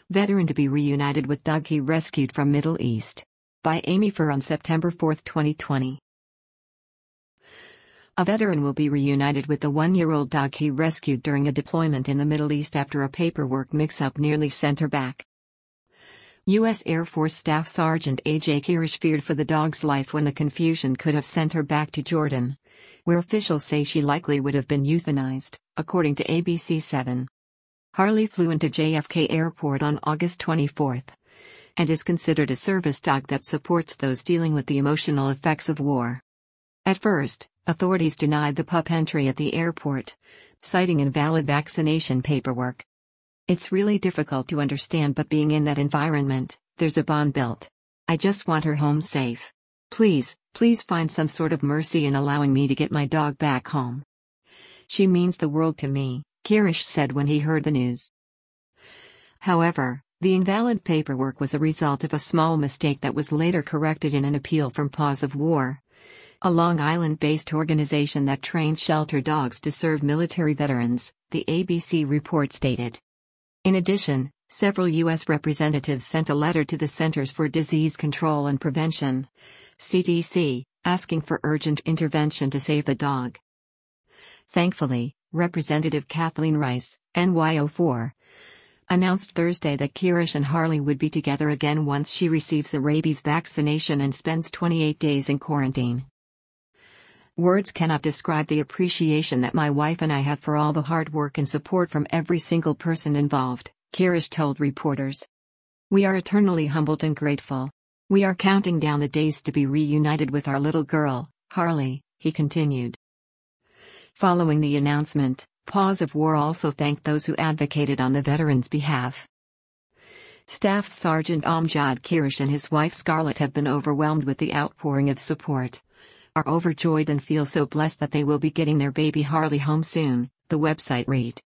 Veteran to be reunited with dog he rescued from Middle East. By Amy Furr on September 4, 2020. A veteran will be reunited with the one-year-old dog he rescued during a deployment in the Middle East after a paperwork mix-up nearly sent her back. U.S. Air Force Staff Sergeant A.J. Kirish feared for the dog's life when the confusion could have sent her back to Jordan, where officials say she likely would have been euthanized, according to ABC7. Harley flew into JFK Airport on August 24 and is considered a service dog that supports those dealing with the emotional effects of war. At first, authorities denied the pup entry at the airport, citing invalid vaccination paperwork. It's really difficult to understand, but being in that environment, there's a bond built. I just want her home safe. Please find some sort of mercy in allowing me to get my dog back home. She means the world to me, Kirish said when he heard the news. However, the invalid paperwork was a result of a small mistake that was later corrected in an appeal from Paws of War, a Long Island-based organization that trains shelter dogs to serve military veterans, the ABC report stated. In addition, several U.S. representatives sent a letter to the Centers for Disease Control and Prevention, CDC, asking for urgent intervention to save the dog. Thankfully, Representative Kathleen Rice, NY04, announced Thursday that Kirish and Harley would be together again once she receives the rabies vaccination and spends 28 days in quarantine. Words cannot describe the appreciation that my wife and I have for all the hard work and support from every single person involved, Kirish told reporters. We are eternally humbled and grateful. We are counting down the days to be reunited with our little girl, Harley, he continued. Following the announcement, Paws of War also thanked those who advocated on the veterans' behalf. Staff Sergeant Amjad Kirish and his wife Scarlett have been overwhelmed with the outpouring of support. Are overjoyed and feel so blessed that they will be getting their baby Harley home soon, the website read.